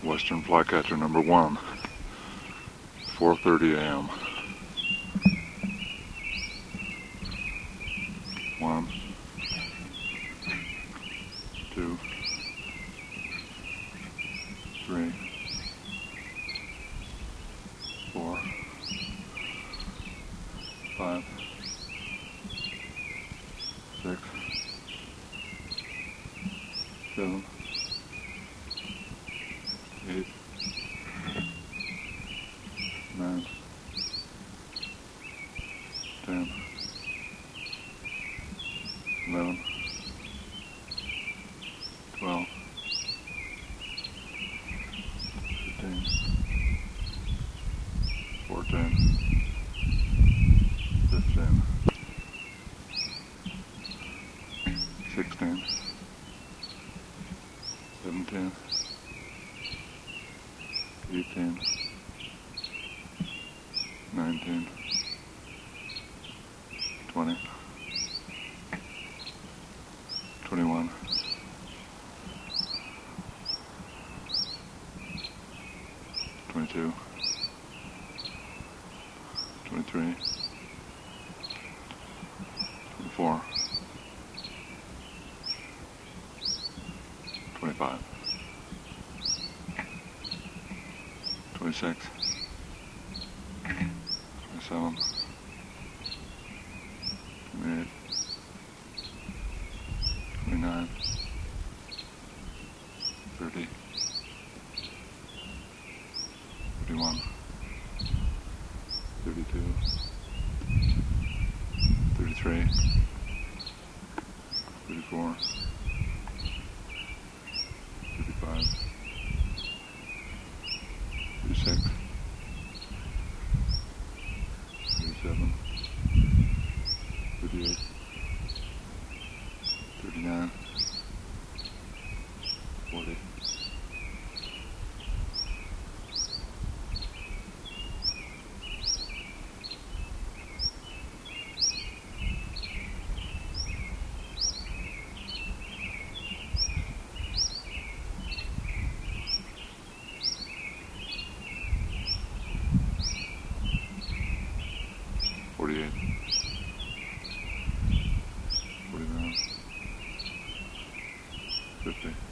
Western Flycatcher number 1, 4:30 a.m. 1, 2, 3, 4, 5, 6, 7, 8, 9, 10, 11, 12, 15, 14, 15, 16, 17, 18, 19, 20, 21, 22, 23, 24, 25, 26, 27, 28, 29, 30, 31,